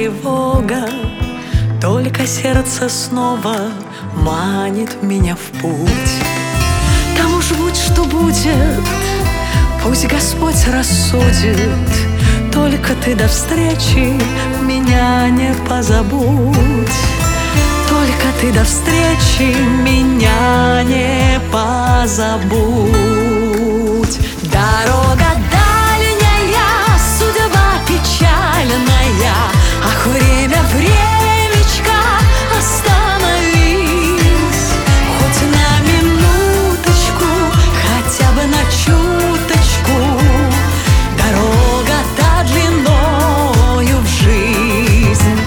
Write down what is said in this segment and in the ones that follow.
тревога, только сердце снова манит меня в путь. Там уж будь что будет, пусть Господь рассудит, только ты до встречи меня не позабудь. Только ты до встречи меня не позабудь. Дорога дальняя, судьба печальная, ах, время, времечко, остановись. Хоть на минуточку, хотя бы на чуточку. Дорога-то длинною в жизнь.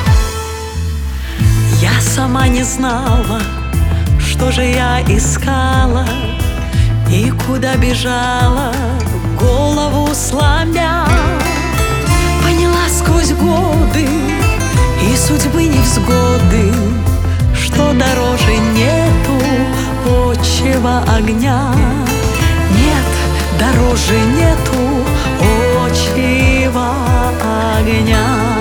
Я сама не знала, что же я искала и куда бежала, голову сломя. Поняла сквозь годы и судьбы невзгоды, что дороже нету отчего огня. Нет, дороже нету отчего огня.